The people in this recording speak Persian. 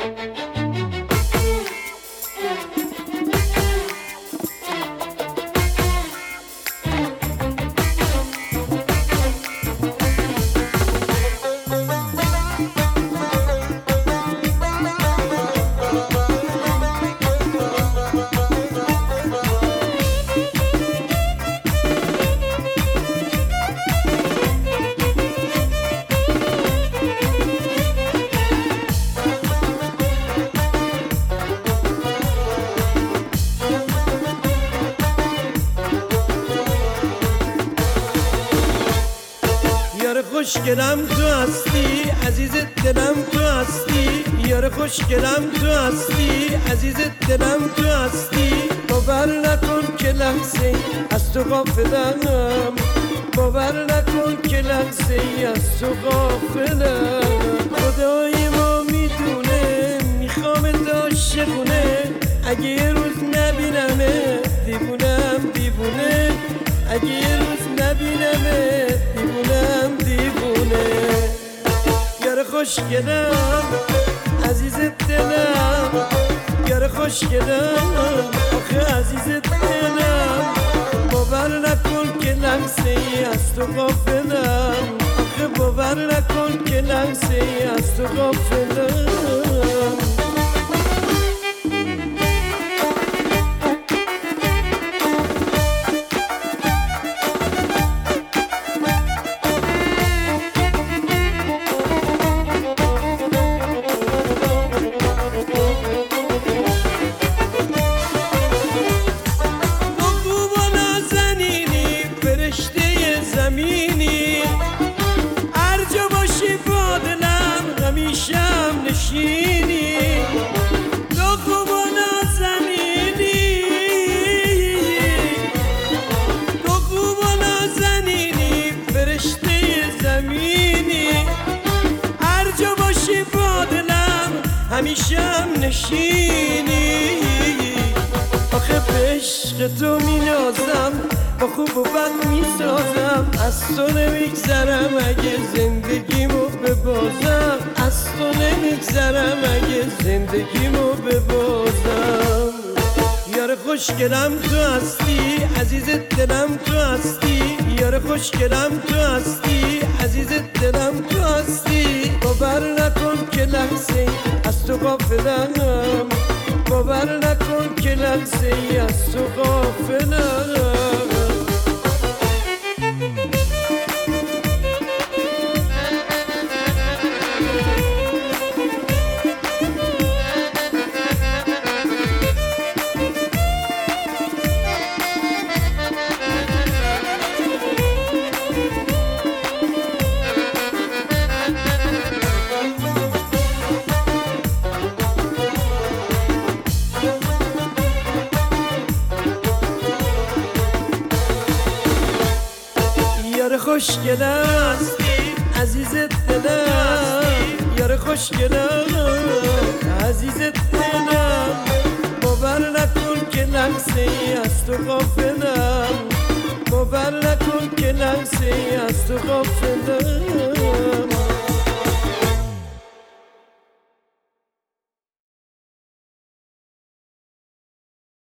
خوشگلم تو هستی عزیز دلم تو هستی یار خوشگلم تو هستی عزیز دلم تو هستی باور نکن که لحظه از تو غافلم باور نکن که لحظه از تو غافلم خدای ما میدونه میخوام عاشقونه اگه یه روز نبینمه دیوونم دیوونه اگه یه روز نبینمه دیوونم دیوونه یار خوشگلم عزیز دلم یار خوشگلم آخه عزیز دلم باور نکن که لحظه ای از تو غافلم آخه باور نکن که لحظه ای از تو غافلم هر جا باشی با دلم همیشم نشینی تو خوب و نازنینی تو خوب و نازنینی فرشته زمینی هر جا باشی با دلم همیشم نشینی آخه به عشق تو می نازم با خوب و بد می سازم از تو نمیگذرم اگه زندگیمو ببازم از تو نمیگذرم اگه زندگیمو ببازم یار خوشگلم تو هستی عزیز دلم تو هستی یار خوشگلم تو هستی عزیز دلم تو هستی باور نکن که لحظه از تو غافلم باور نکن که لحظه ای از تو غافلم یار خوشگلم عزیز دلم یار خوشگلم عزیز دلم باور نکن که لحظه ای از تو غافلم